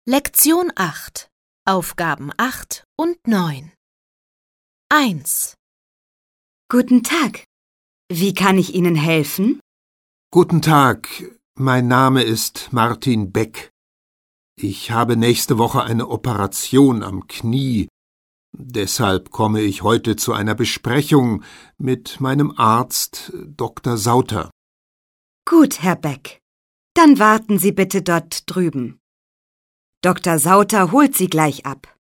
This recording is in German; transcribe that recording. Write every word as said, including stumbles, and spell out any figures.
Lektion acht. Aufgaben acht und neun. eins. Guten Tag. Wie kann ich Ihnen helfen? Guten Tag, mein Name ist Martin Beck. Ich habe nächste Woche eine Operation am Knie. Deshalb komme ich heute zu einer Besprechung mit meinem Arzt, Doktor Sauter. Gut, Herr Beck. Dann warten Sie bitte dort drüben. Doktor Sauter holt Sie gleich ab.